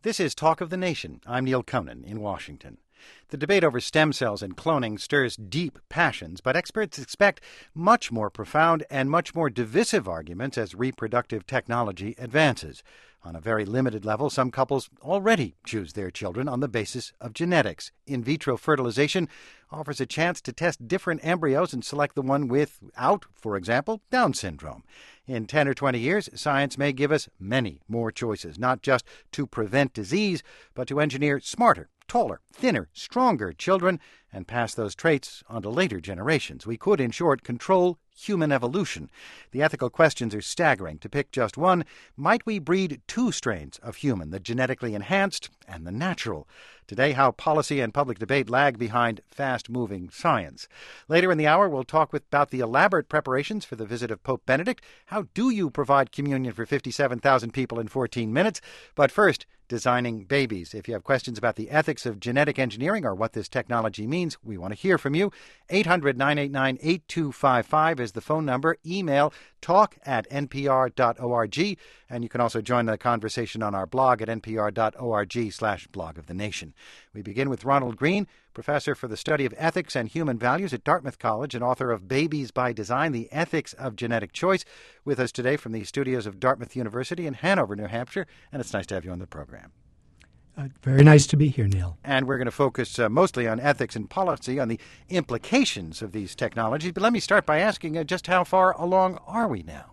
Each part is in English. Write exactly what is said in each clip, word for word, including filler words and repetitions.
This is Talk of the Nation. I'm Neil Conan in Washington. The debate over stem cells and cloning stirs deep passions, but experts expect much more profound and much more divisive arguments as reproductive technology advances. On a very limited level, some couples already choose their children on the basis of genetics. In vitro fertilization offers a chance to test different embryos and select the one without, for example, Down syndrome. In ten or twenty years, science may give us many more choices, not just to prevent disease, but to engineer smarter, taller, thinner, stronger children and pass those traits on to later generations. We could, in short, control human evolution. The ethical questions are staggering. To pick just one, might we breed two strains of human, the genetically enhanced and the natural? Today, how policy and public debate lag behind fast-moving science. Later in the hour, we'll talk with, about the elaborate preparations for the visit of Pope Benedict. How do you provide communion for fifty-seven thousand people in fourteen minutes? But first, designing babies. If you have questions about the ethics of genetic engineering or what this technology means, we want to hear from you. eight hundred, nine eight nine, eight two five five is the phone number. Email talk at n p r dot org. And you can also join the conversation on our blog at n p r dot org slash blog of the nation. We begin with Ronald Green, professor for the study of ethics and human values at Dartmouth College and author of Babies by Design, The Ethics of Genetic Choice, with us today from the studios of Dartmouth University in Hanover, New Hampshire. And it's nice to have you on the program. Uh, very nice to be here, Neil. And we're going to focus uh, mostly on ethics and policy, on the implications of these technologies. But let me start by asking uh, just how far along are we now?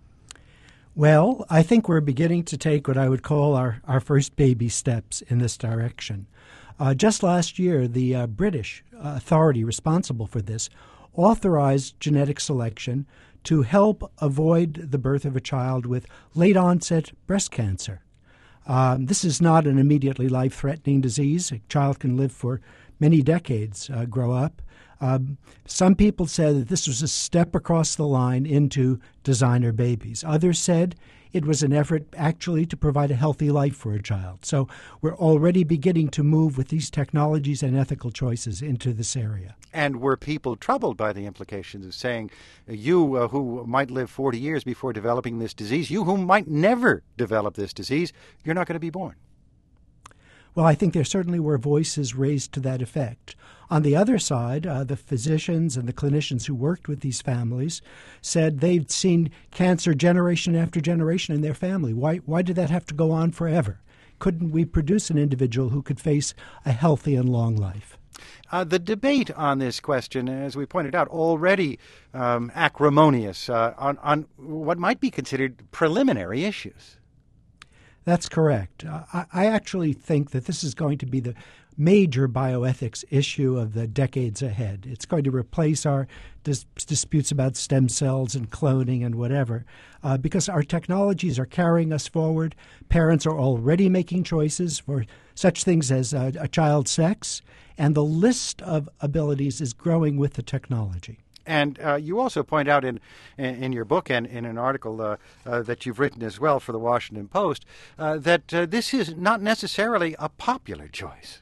Well, I think we're beginning to take what I would call our, our first baby steps in this direction. Uh, just last year, the uh, British uh, authority responsible for this authorized genetic selection to help avoid the birth of a child with late-onset breast cancer. Um, this is not an immediately life-threatening disease. A child can live for many decades, uh, grow up. Um, some people said that this was a step across the line into designer babies. Others said it was an effort actually to provide a healthy life for a child. So we're already beginning to move with these technologies and ethical choices into this area. And were people troubled by the implications of saying, you uh, who might live forty years before developing this disease, you who might never develop this disease, you're not going to be born? Well, I think there certainly were voices raised to that effect. On the other side, uh, the physicians and the clinicians who worked with these families said they'd seen cancer generation after generation in their family. Why, why did that have to go on forever? Couldn't we produce an individual who could face a healthy and long life? Uh, the debate on this question, as we pointed out, already um, acrimonious uh, on, on what might be considered preliminary issues. That's correct. Uh, I, I actually think that this is going to be the major bioethics issue of the decades ahead. It's going to replace our dis- disputes about stem cells and cloning and whatever, uh, because our technologies are carrying us forward. Parents are already making choices for such things as uh, a child's sex, and the list of abilities is growing with the technology. And uh, you also point out in in your book and in an article uh, uh, that you've written as well for the Washington Post uh, that uh, this is not necessarily a popular choice.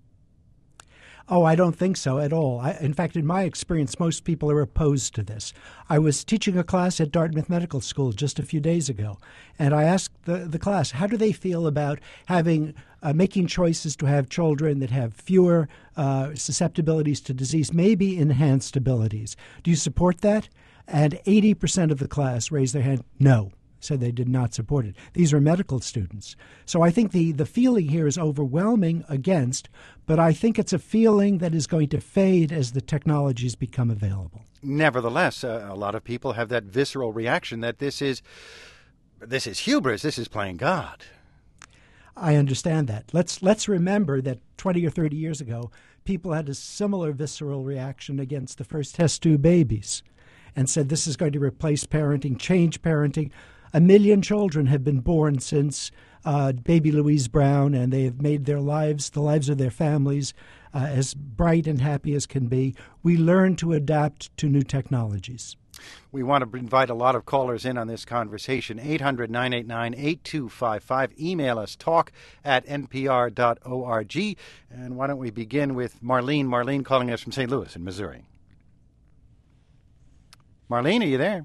Oh, I don't think so at all. I, in fact, in my experience, most people are opposed to this. I was teaching a class at Dartmouth Medical School just a few days ago, and I asked the, the class, how do they feel about having uh, making choices to have children that have fewer uh, susceptibilities to disease, maybe enhanced abilities? Do you support that? And eighty percent of the class raised their hand, no. Said they did not support it. These are medical students. So I think the, the feeling here is overwhelming against, but I think it's a feeling that is going to fade as the technologies become available. Nevertheless, uh, a lot of people have that visceral reaction that this is this is hubris, this is playing God. I understand that. Let's let's remember that twenty or thirty years ago, people had a similar visceral reaction against the first test tube babies and said this is going to replace parenting, change parenting. A million children have been born since uh, baby Louise Brown, and they have made their lives, the lives of their families, uh, as bright and happy as can be. We learn to adapt to new technologies. We want to invite a lot of callers in on this conversation. eight hundred, nine eight nine, eight two five five. Email us, talk at n p r dot org. And why don't we begin with Marlene. Marlene calling us from Saint Louis in Missouri. Marlene, are you there?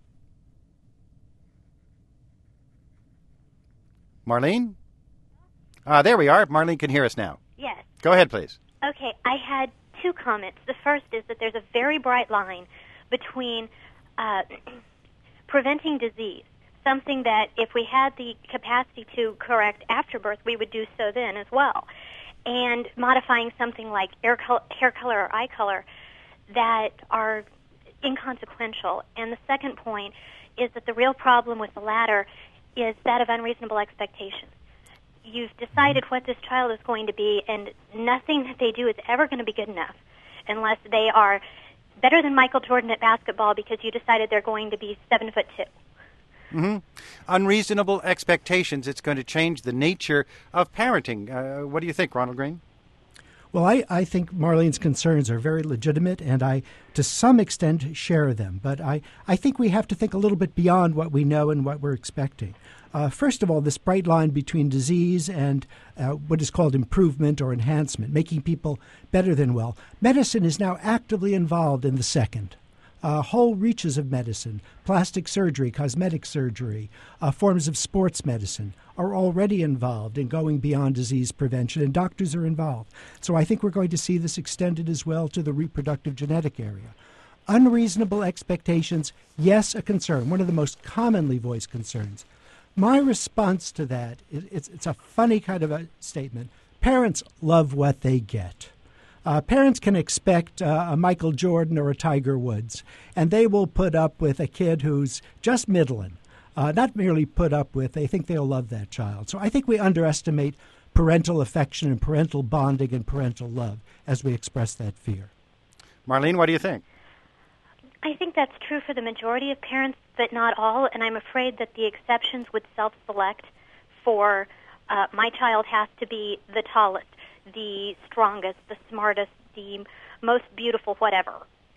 Marlene? Uh, there we are. Marlene can hear us now. Yes. Go ahead, please. Okay, I had two comments. The first is that there's a very bright line between uh, preventing disease, something that if we had the capacity to correct after birth, we would do so then as well, and modifying something like hair color, hair color or eye color that are inconsequential. And the second point is that the real problem with the latter is that of unreasonable expectations. You've decided what this child is going to be, and nothing that they do is ever going to be good enough unless they are better than Michael Jordan at basketball because you decided they're going to be seven foot two. Mm-hmm. Unreasonable expectations. It's going to change the nature of parenting. Uh, what do you think, Ronald Green? Well, I, I think Marlene's concerns are very legitimate, and I, to some extent, share them. But I, I think we have to think a little bit beyond what we know and what we're expecting. Uh, first of all, this bright line between disease and uh, what is called improvement or enhancement, making people better than well. Medicine is now actively involved in the second. Uh, whole reaches of medicine, plastic surgery, cosmetic surgery, uh, forms of sports medicine are already involved in going beyond disease prevention, and doctors are involved. So I think we're going to see this extended as well to the reproductive genetic area. Unreasonable expectations, yes, a concern, one of the most commonly voiced concerns. My response to that, it's, it's a funny kind of a statement. Parents love what they get. Uh, parents can expect uh, a Michael Jordan or a Tiger Woods, and they will put up with a kid who's just middling. Uh, not merely put up with, they think they'll love that child. So I think we underestimate parental affection and parental bonding and parental love as we express that fear. Marlene, what do you think? I think that's true for the majority of parents, but not all, and I'm afraid that the exceptions would self-select for uh, my child has to be the tallest, the strongest, the smartest, the most beautiful, whatever.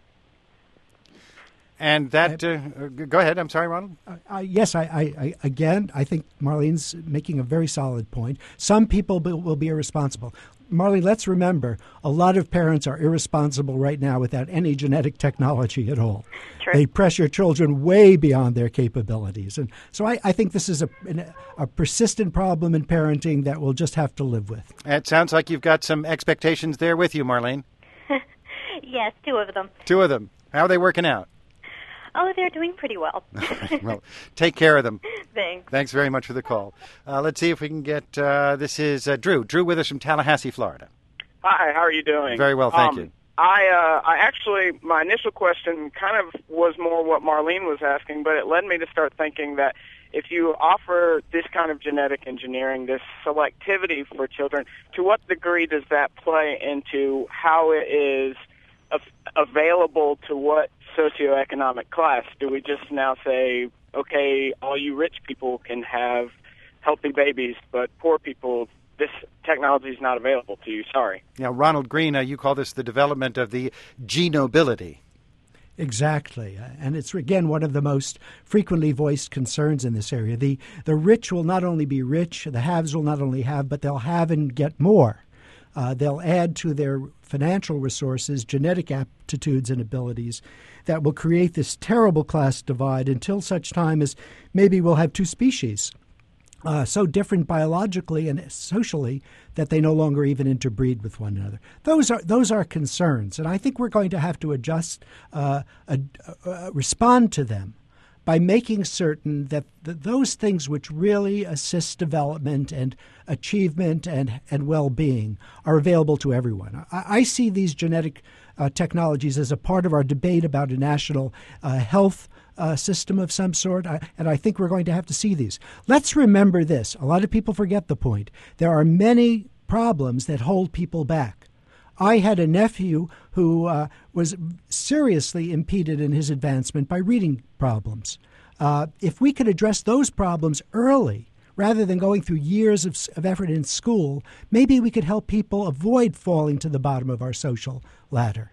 And that, uh, go ahead, I'm sorry, Ronald. Uh, uh, yes, I, I, I, again, I think Marlene's making a very solid point. Some people be, will be irresponsible. Marlene, let's remember, a lot of parents are irresponsible right now without any genetic technology at all. True. They pressure children way beyond their capabilities. And so I, I think this is a, a persistent problem in parenting that we'll just have to live with. It sounds like you've got some expectations there with you, Marlene. Yes, two of them. Two of them. How are they working out? Oh, they're doing pretty well. All right, well, take care of them. Thanks. Thanks very much for the call. Uh, let's see if we can get, uh, this is uh, Drew. Drew with us from Tallahassee, Florida. Hi, how are you doing? Very well, thank um, you. I, uh, I actually, my initial question kind of was more what Marlene was asking, but it led me to start thinking that if you offer this kind of genetic engineering, this selectivity for children, to what degree does that play into how it is av- available to what socioeconomic class? Do we just now say, okay, all you rich people can have healthy babies, but poor people, this technology is not available to you? Sorry. Now, Ronald Green, uh, you call this the development of the genobility. Exactly. Uh, and it's, again, one of the most frequently voiced concerns in this area. The, the rich will not only be rich, the haves will not only have, but they'll have and get more. Uh, they'll add to their financial resources genetic aptitudes and abilities that will create this terrible class divide until such time as maybe we'll have two species uh, so different biologically and socially that they no longer even interbreed with one another. Those are those are concerns, and I think we're going to have to adjust, uh, uh, uh, respond to them by making certain that th- those things which really assist development and achievement and, and well-being are available to everyone. I, I see these genetic uh, technologies as a part of our debate about a national uh, health uh, system of some sort, I, and I think we're going to have to see these. Let's remember this. A lot of people forget the point. There are many problems that hold people back. I had a nephew who uh, was seriously impeded in his advancement by reading problems. Uh, if we could address those problems early, rather than going through years of, of effort in school, maybe we could help people avoid falling to the bottom of our social ladder.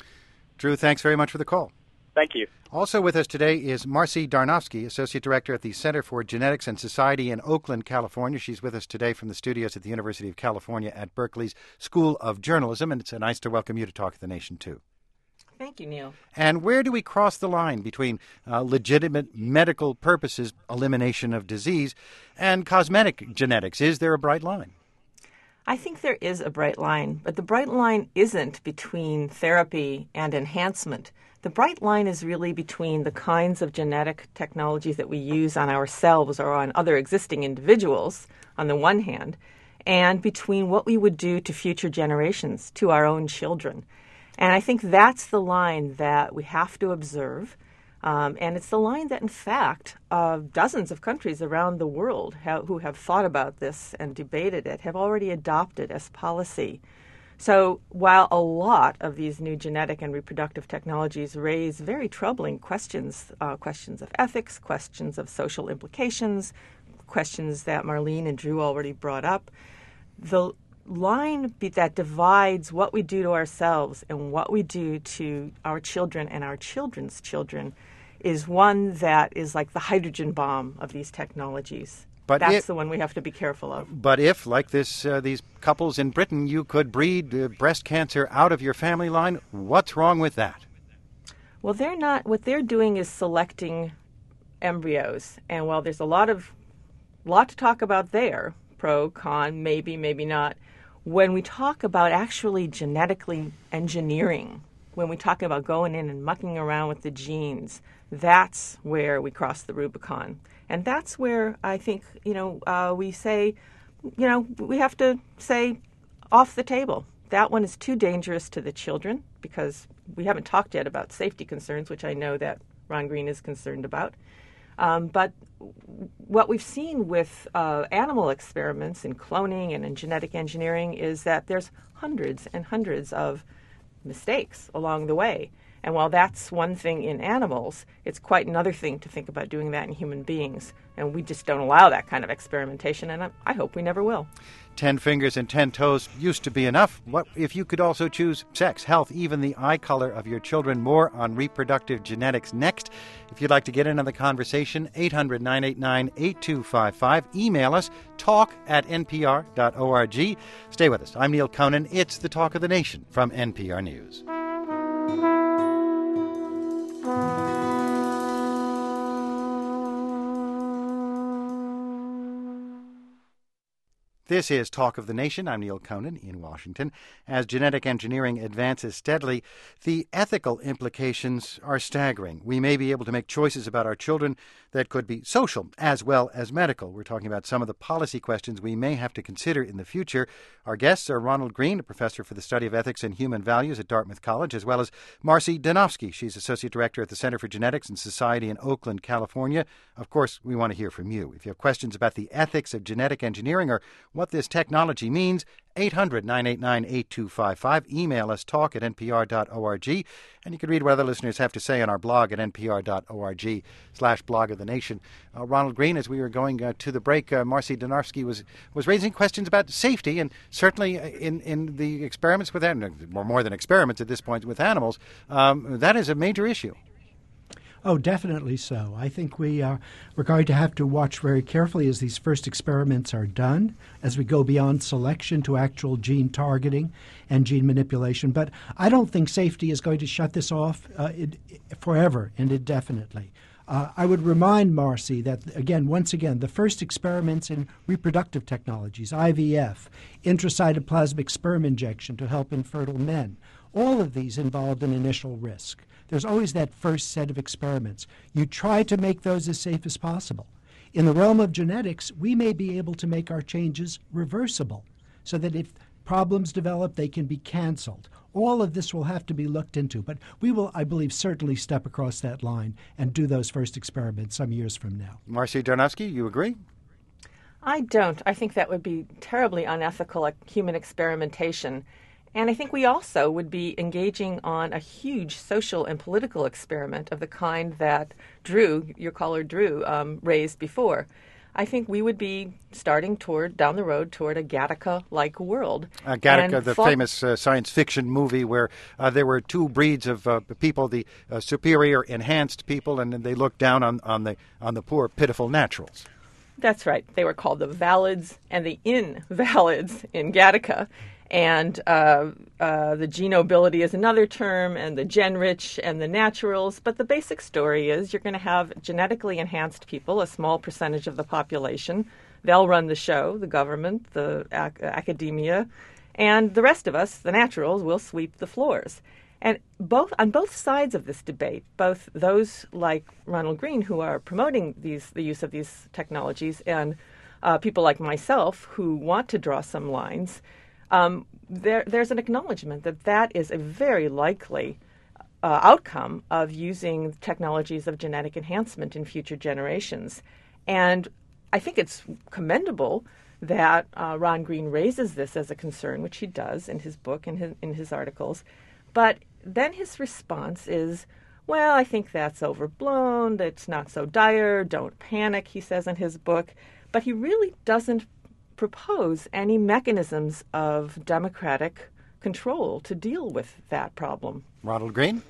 Drew, thanks very much for the call. Thank you. Also with us today is Marcy Darnofsky, Associate Director at the Center for Genetics and Society in Oakland, California. She's with us today from the studios at the University of California at Berkeley's School of Journalism, and it's nice to welcome you to Talk of the Nation, too. Thank you, Neil. And where do we cross the line between uh, legitimate medical purposes, elimination of disease, and cosmetic genetics? Is there a bright line? I think there is a bright line, but the bright line isn't between therapy and enhancement. The bright line is really between the kinds of genetic technologies that we use on ourselves or on other existing individuals, on the one hand, and between what we would do to future generations, to our own children. And I think that's the line that we have to observe. Um, and it's the line that, in fact, uh, dozens of countries around the world ha- who have thought about this and debated it have already adopted as policy. So while a lot of these new genetic and reproductive technologies raise very troubling questions, uh, questions of ethics, questions of social implications, questions that Marlene and Drew already brought up, the line be- that divides what we do to ourselves and what we do to our children and our children's children is one that is like the hydrogen bomb of these technologies. But That's if, the one we have to be careful of. But if, like this, uh, these couples in Britain, you could breed uh, breast cancer out of your family line, what's wrong with that? Well, they're not. What they're doing is selecting embryos. And while there's a lot of lot to talk about there, pro, con, maybe, maybe not, when we talk about actually genetically engineering, when we talk about going in and mucking around with the genes, that's where we cross the Rubicon. And that's where I think, you know, uh, we say, you know, we have to say off the table. That one is too dangerous to the children because we haven't talked yet about safety concerns, which I know that Ron Green is concerned about. Um, but what we've seen with uh, animal experiments in cloning and in genetic engineering is that there's hundreds and hundreds of mistakes along the way. And while that's one thing in animals, it's quite another thing to think about doing that in human beings. And we just don't allow that kind of experimentation, and I, I hope we never will. Ten fingers and ten toes used to be enough. What if you could also choose sex, health, even the eye color of your children? More on reproductive genetics next. If you'd like to get in on the conversation, eight hundred, nine eight nine, eight two five five. Email us, talk at n p r dot org. Stay with us. I'm Neil Conan. It's the Talk of the Nation from N P R News. This is Talk of the Nation. I'm Neil Conan in Washington. As genetic engineering advances steadily, the ethical implications are staggering. We may be able to make choices about our children that could be social as well as medical. We're talking about some of the policy questions we may have to consider in the future. Our guests are Ronald Green, a professor for the study of ethics and human values at Dartmouth College, as well as Marcy Danofsky. She's associate director at the Center for Genetics and Society in Oakland, California. Of course, we want to hear from you. If you have questions about the ethics of genetic engineering or what this technology means, eight hundred, nine eight nine, eight two five five. Email us, talk at n p r dot org. And you can read what other listeners have to say on our blog at n p r dot org slash blog of the nation. Uh, Ronald Green, as we were going uh, to the break, uh, Marcy Danofsky was, was raising questions about safety, and certainly in, in the experiments with animals, or more than experiments at this point with animals, um, that is a major issue. Oh, definitely so. I think we are we're going to have to watch very carefully as these first experiments are done, as we go beyond selection to actual gene targeting and gene manipulation. But I don't think safety is going to shut this off uh, it, forever and indefinitely. Uh, I would remind Marcy that, again, once again, the first experiments in reproductive technologies, I V F, intracytoplasmic sperm injection to help infertile men, all of these involved an initial risk. There's always that first set of experiments. You try to make those as safe as possible. In the realm of genetics, we may be able to make our changes reversible so that if problems develop, they can be canceled. All of this will have to be looked into, but we will, I believe, certainly step across that line and do those first experiments some years from now. Marcy Danofsky, you agree? I don't. I think that would be terribly unethical, like human experimentation. And I think we also would be engaging on a huge social and political experiment of the kind that Drew, your caller Drew, um, raised before. I think we would be starting toward, down the road, toward a Gattaca-like world. Uh, Gattaca, the fought- famous uh, science fiction movie where uh, there were two breeds of uh, people, the uh, superior enhanced people, and they looked down on, on the on the poor, pitiful naturals. That's right. They were called the Valids and the Invalids in Gattaca. And uh, uh, the genobility is another term, and the gen-rich and the naturals. But the basic story is you're going to have genetically enhanced people, a small percentage of the population, They'll run the show, the government, the ac- academia, and the rest of us, the naturals, will sweep the floors. And both on both sides of this debate, both those like Ronald Green who are promoting these the use of these technologies and uh, people like myself who want to draw some lines, um, there, there's an acknowledgement that that is a very likely uh, outcome of using technologies of genetic enhancement in future generations. And I think it's commendable that uh, Ron Green raises this as a concern, which he does in his book and his, in his articles. But then his response is, well, I think that's overblown, that's not so dire, don't panic, he says in his book. But he really doesn't propose any mechanisms of democratic control to deal with that problem. Ronald Green?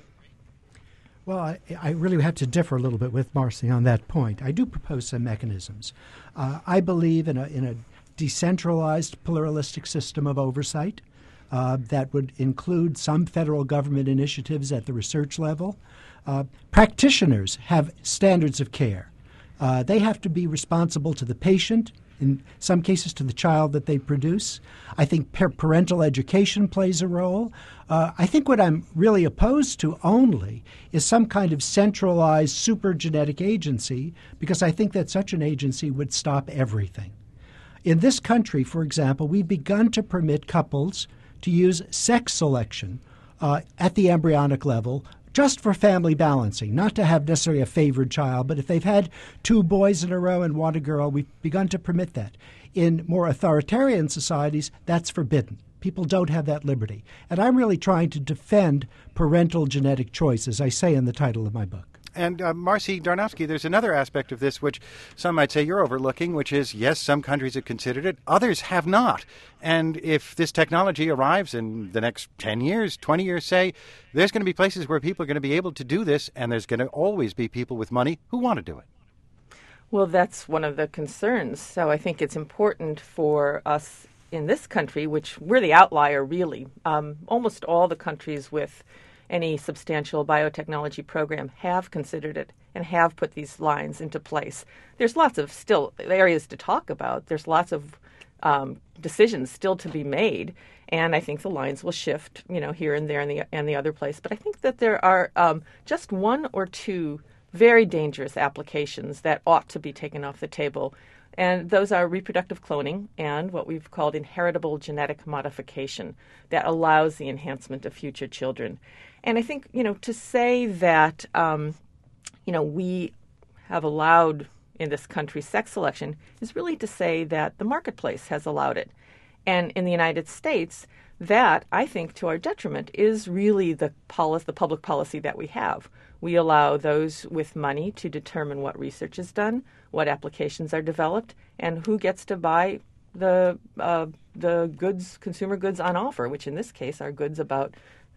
Well, I, I really have to differ a little bit with Marcy on that point. I do propose some mechanisms. Uh, I believe in a, in a decentralized pluralistic system of oversight uh, that would include some federal government initiatives at the research level. Uh, practitioners have standards of care. Uh, they have to be responsible to the patient, in some cases to the child that they produce. I think par- parental education plays a role. Uh, I think what I'm really opposed to only is some kind of centralized super genetic agency, because I think that such an agency would stop everything. In this country, for example, we've begun to permit couples to use sex selection uh, at the embryonic level just for family balancing, not to have necessarily a favored child, but if they've had two boys in a row and want a girl, we've begun to permit that. In more authoritarian societies, that's forbidden. People don't have that liberty. And I'm really trying to defend parental genetic choice, as I say in the title of my book. And uh, Marcy Darnowski, there's another aspect of this which some might say you're overlooking, which is, yes, some countries have considered it, others have not. And if this technology arrives in the next ten years, twenty years, say, there's going to be places where people are going to be able to do this, and there's going to always be people with money who want to do it. Well, that's one of the concerns. So I think it's important for us in this country, which we're the outlier, really. Um, almost all the countries with any substantial biotechnology program have considered it and have put these lines into place. There's lots of still areas to talk about. There's lots of um, decisions still to be made, and I think the lines will shift, you know, here and there and the and the other place. But I think that there are um, just one or two very dangerous applications that ought to be taken off the table. And those are reproductive cloning and what we've called inheritable genetic modification that allows the enhancement of future children. And I think, you know, to say that, um, you know, we have allowed in this country sex selection is really to say that the marketplace has allowed it. And in the United States, that, I think, to our detriment, is really the policy, the public policy that we have. We allow those with money to determine what research is done, what applications are developed, and who gets to buy the uh, the goods, consumer goods on offer, which in this case are goods about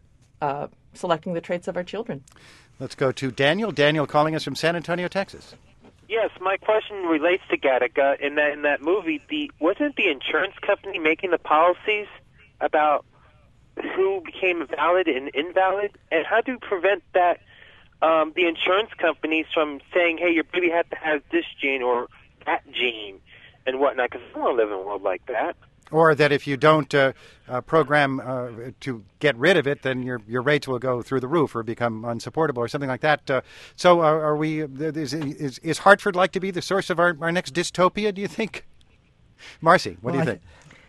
uh, selecting the traits of our children. Let's go to Daniel. Daniel calling us from San Antonio, Texas. Yes, my question relates to Gattaca. In that in that movie, the wasn't the insurance company making the policies about who became valid and invalid, and how do you prevent that um, the insurance companies from saying, "Hey, your baby has to have this gene or that gene," and whatnot? Because I don't want to live in a world like that. Or that if you don't uh, uh, program uh, to get rid of it, then your your rates will go through the roof or become unsupportable or something like that. Uh, so are, are we? Is, is, is Hartford like to be the source of our, our next dystopia, do you think? Marcy, what well, do you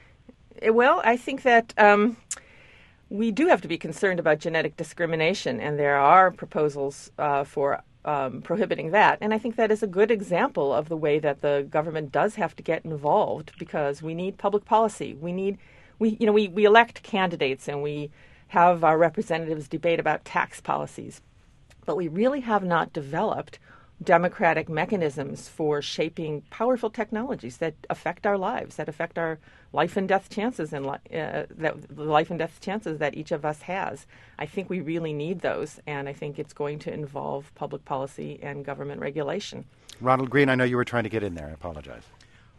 I think? Well, I think that um, we do have to be concerned about genetic discrimination, and there are proposals uh, for Um, prohibiting that. And I think that is a good example of the way that the government does have to get involved, because we need public policy. We need, we you know, we, we elect candidates and we have our representatives debate about tax policies. But we really have not developed democratic mechanisms for shaping powerful technologies that affect our lives, that affect our life and death chances, and uh, that the life and death chances that each of us has. I think we really need those, and I think it's going to involve public policy and government regulation. Ronald Green, I know you were trying to get in there. I apologize.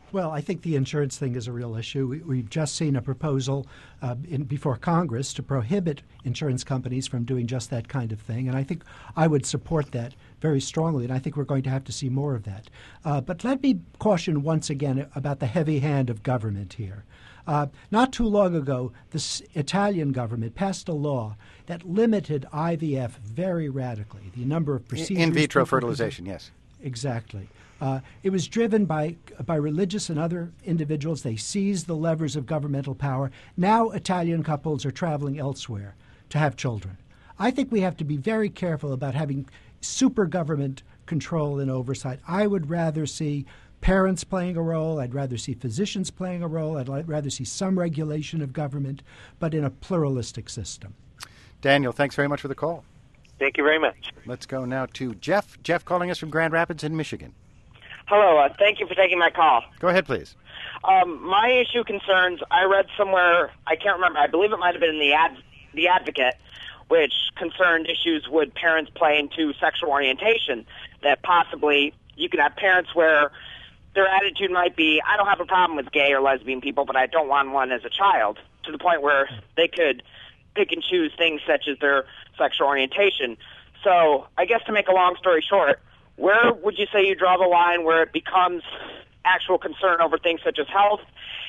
Well, I think the insurance thing is a real issue. We, we've just seen a proposal uh, in, before Congress to prohibit insurance companies from doing just that kind of thing, and I think I would support that very strongly, and I think we're going to have to see more of that. Uh, but let me caution once again about the heavy hand of government here. Uh, not too long ago, the Italian government passed a law that limited I V F very radically, the number of procedures. In vitro fertilization, yes. Exactly. Uh, it was driven by by religious and other individuals. They seized the levers of governmental power. Now Italian couples are traveling elsewhere to have children. I think we have to be very careful about having super government control and oversight. I would rather see parents playing a role. I'd rather see physicians playing a role. I'd rather see some regulation of government, but in a pluralistic system. Daniel, thanks very much for the call. Thank you very much. Let's go now to Jeff. Jeff calling us from Grand Rapids in Michigan. Hello. Uh, thank you for taking my call. Go ahead, please. Um, my issue concerns, I read somewhere, I can't remember, I believe it might have been in the ad, the Advocate, which concerned issues would parents play into sexual orientation, that possibly you could have parents where their attitude might be, I don't have a problem with gay or lesbian people, but I don't want one as a child, to the point where they could pick and choose things such as their sexual orientation. So I guess to make a long story short, where would you say you draw the line where it becomes actual concern over things such as health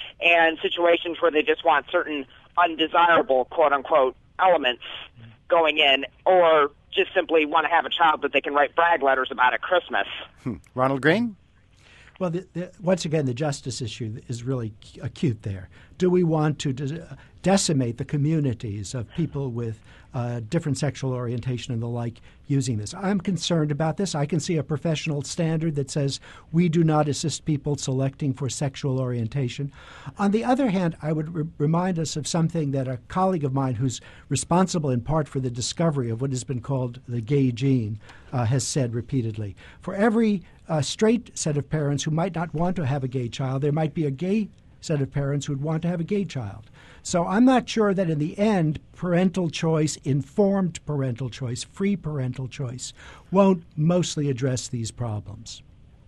and situations where they just want certain undesirable, quote-unquote, elements going in, or just simply want to have a child that they can write brag letters about at Christmas? Hmm. Ronald Green? Well, the, the, once again, the justice issue is really acute there. Do we want to de- decimate the communities of people with uh, different sexual orientation and the like using this? I'm concerned about this. I can see a professional standard that says we do not assist people selecting for sexual orientation. On the other hand, I would re- remind us of something that a colleague of mine who's responsible in part for the discovery of what has been called the gay gene uh, has said repeatedly. For every uh, straight set of parents who might not want to have a gay child, there might be a gay set of parents who would want to have a gay child. So I'm not sure that in the end, parental choice, informed parental choice, free parental choice, won't mostly address these problems.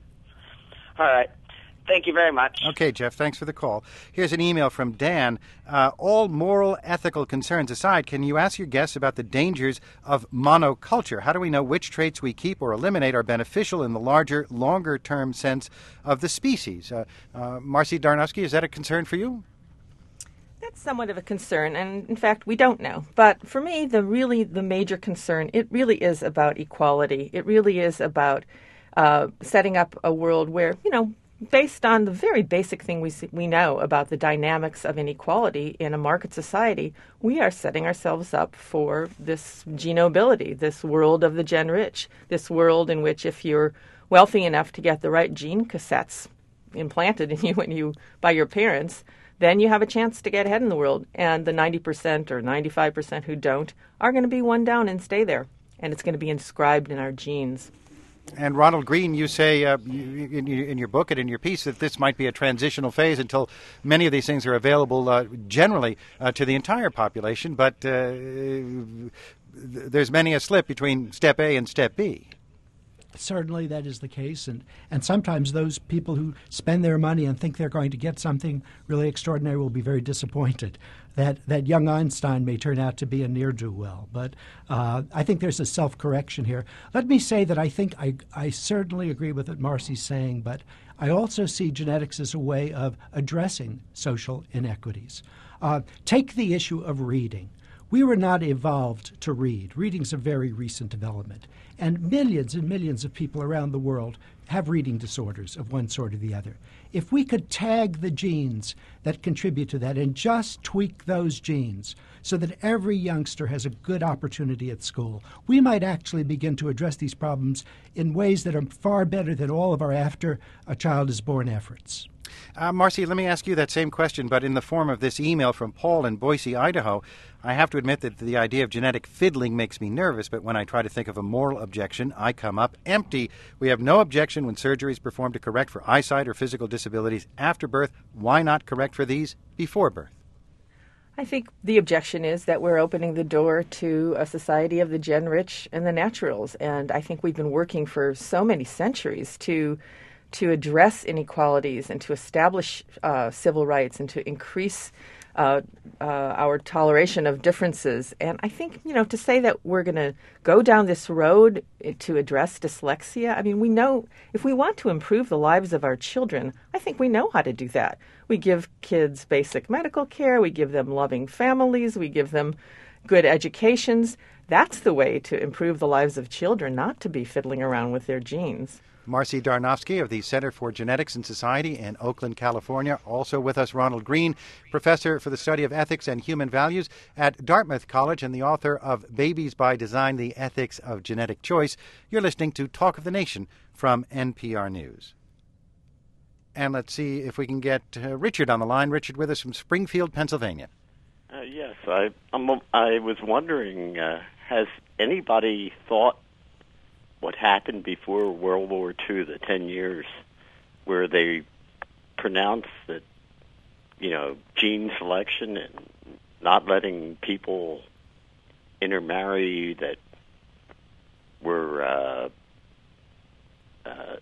All right. Thank you very much. Okay, Jeff, thanks for the call. Here's an email from Dan. Uh, all moral, ethical concerns aside, can you ask your guests about the dangers of monoculture? How do we know which traits we keep or eliminate are beneficial in the larger, longer-term sense of the species? Uh, uh, Marcy Darnowski, is that a concern for you? That's somewhat of a concern, and in fact, we don't know. But for me, the really the major concern, it really is about equality. It really is about uh, setting up a world where, you know, based on the very basic thing we see, we know about the dynamics of inequality in a market society, we are setting ourselves up for this genobility, this world of the gen rich, this world in which if you're wealthy enough to get the right gene cassettes implanted in you when you by your parents, then you have a chance to get ahead in the world. And the ninety percent or ninety-five percent who don't are going to be one down and stay there. And it's going to be inscribed in our genes. And Ronald Green, you say uh, in, in your book and in your piece that this might be a transitional phase until many of these things are available uh, generally uh, to the entire population. But uh, there's many a slip between step A and step B. Certainly that is the case, and, and sometimes those people who spend their money and think they're going to get something really extraordinary will be very disappointed. That that young Einstein may turn out to be a ne'er-do-well, but uh, I think there's a self-correction here. Let me say that I think I, I certainly agree with what Marcy's saying, but I also see genetics as a way of addressing social inequities. Uh, take the issue of reading. We were not evolved to read. Reading's a very recent development. And millions and millions of people around the world have reading disorders of one sort or the other. If we could tag the genes that contribute to that and just tweak those genes so that every youngster has a good opportunity at school, we might actually begin to address these problems in ways that are far better than all of our after-a-child-is-born efforts. Uh, Marcy, let me ask you that same question, but in the form of this email from Paul in Boise, Idaho. I have to admit that the idea of genetic fiddling makes me nervous, but when I try to think of a moral objection, I come up empty. We have no objection when surgery is performed to correct for eyesight or physical disabilities after birth. Why not correct for these before birth? I think the objection is that we're opening the door to a society of the gen rich and the naturals, and I think we've been working for so many centuries to to address inequalities and to establish uh, civil rights and to increase uh, uh, our toleration of differences. And I think, you know, to say that we're going to go down this road to address dyslexia, I mean, we know if we want to improve the lives of our children, I think we know how to do that. We give kids basic medical care, we give them loving families, we give them good educations. That's the way to improve the lives of children, not to be fiddling around with their genes. Marcy Darnofsky of the Center for Genetics and Society in Oakland, California. Also with us, Ronald Green, professor for the study of ethics and human values at Dartmouth College and the author of Babies by Design, The Ethics of Genetic Choice. You're listening to Talk of the Nation from N P R News. And let's see if we can get uh, Richard on the line. Richard with us from Springfield, Pennsylvania. Uh, yes, I I'm, I was wondering, uh, has anybody thought what happened before World War Two, the ten years where they pronounced that, you know, gene selection and not letting people intermarry that were uh, uh,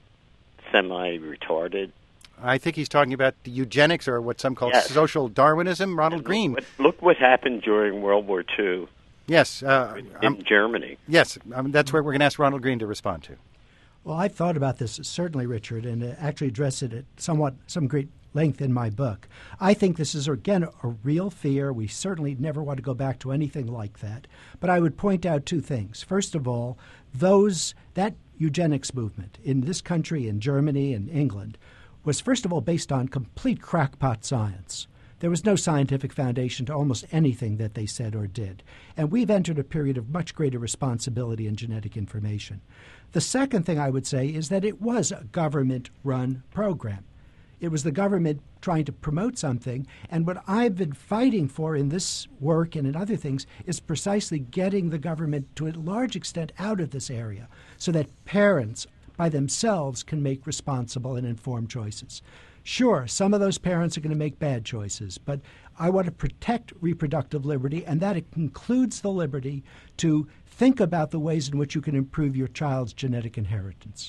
semi-retarded? I think he's talking about the eugenics, or what some call yes. social Darwinism. Ronald and Green. Look what, look what happened during World War Two. Yes. Uh, in in Germany. Yes. Um, that's where we're going to ask Ronald Green to respond to. Well, I've thought about this, certainly, Richard, and uh, actually addressed it at somewhat some great length in my book. I think this is, again, a real fear. We certainly never want to go back to anything like that. But I would point out two things. First of all, those that eugenics movement in this country, in Germany and England, was first of all based on complete crackpot science. There was no scientific foundation to almost anything that they said or did. And we've entered a period of much greater responsibility in genetic information. The second thing I would say is that it was a government-run program. It was the government trying to promote something. And what I've been fighting for in this work and in other things is precisely getting the government to a large extent out of this area so that parents by themselves can make responsible and informed choices. Sure, some of those parents are going to make bad choices, but I want to protect reproductive liberty, and that includes the liberty to think about the ways in which you can improve your child's genetic inheritance.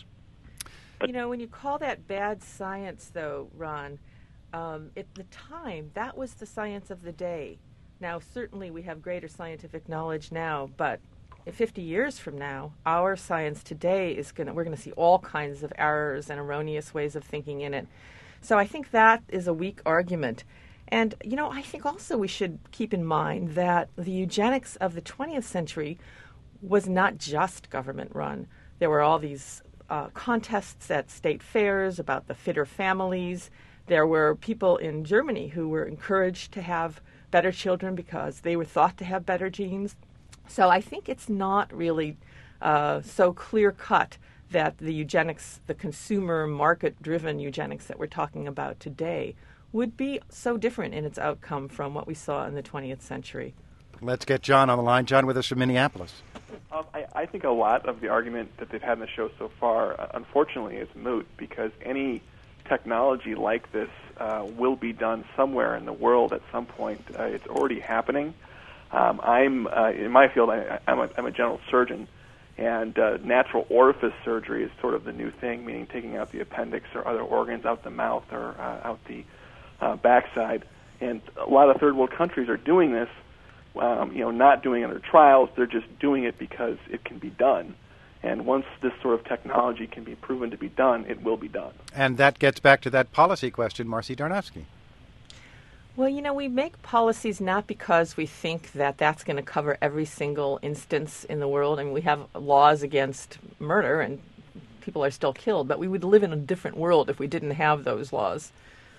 You know, when you call that bad science, though, Ron, um, at the time, that was the science of the day. Now, certainly we have greater scientific knowledge now, but fifty years from now, our science today is going to, we're going to see all kinds of errors and erroneous ways of thinking in it. So I think that is a weak argument. And, you know, I think also we should keep in mind that the eugenics of the twentieth century was not just government run. There were all these uh, contests at state fairs about the fitter families. There were people in Germany who were encouraged to have better children because they were thought to have better genes. So I think it's not really uh, so clear-cut that the eugenics, the consumer market-driven eugenics that we're talking about today, would be so different in its outcome from what we saw in the twentieth century. Let's get John on the line. John with us from Minneapolis. Um, I, I think a lot of the argument that they've had in the show so far, uh, unfortunately, is moot because any technology like this uh, will be done somewhere in the world at some point. Uh, it's already happening. Um, I'm uh, in my field. I, I'm, a, I'm a general surgeon, and uh, natural orifice surgery is sort of the new thing, meaning taking out the appendix or other organs out the mouth or uh, out the uh, backside. And a lot of third world countries are doing this. Um, you know, not doing it under trials. They're just doing it because it can be done. And once this sort of technology can be proven to be done, it will be done. And that gets back to that policy question, Marcy Darnofsky. Well, you know, we make policies not because we think that that's going to cover every single instance in the world. I mean, we have laws against murder and people are still killed, but we would live in a different world if we didn't have those laws.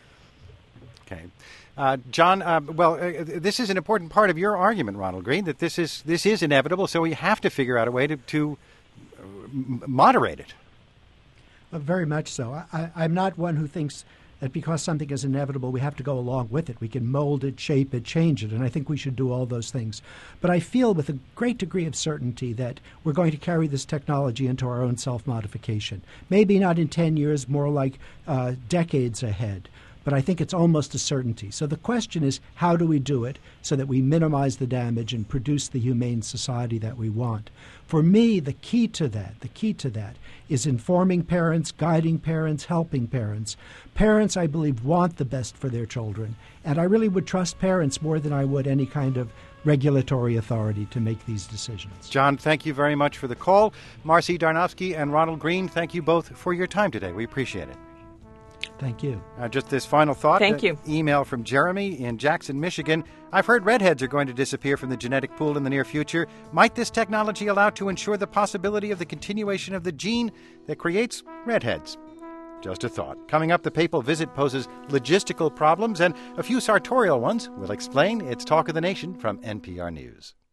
Okay. Uh, John, uh, well, uh, this is an important part of your argument, Ronald Green, that this is this is inevitable, so we have to figure out a way to, to moderate it. Well, very much so. I, I'm not one who thinks that because something is inevitable, we have to go along with it. We can mold it, shape it, change it, and I think we should do all those things. But I feel with a great degree of certainty that we're going to carry this technology into our own self-modification. Maybe not in ten years, more like uh, decades ahead. but I think it's almost a certainty. So the question is, how do we do it so that we minimize the damage and produce the humane society that we want? For me, the key to that, the key to that is informing parents, guiding parents, helping parents. Parents, I believe, want the best for their children, and I really would trust parents more than I would any kind of regulatory authority to make these decisions. John, thank you very much for the call. Marcy Darnofsky and Ronald Green, thank you both for your time today. We appreciate it. Thank you. Uh, just this final thought. Thank you. Email from Jeremy in Jackson, Michigan. I've heard redheads are going to disappear from the genetic pool in the near future. Might this technology allow to ensure the possibility of the continuation of the gene that creates redheads? Just a thought. Coming up, the papal visit poses logistical problems and a few sartorial ones. We'll explain. It's Talk of the Nation from N P R News.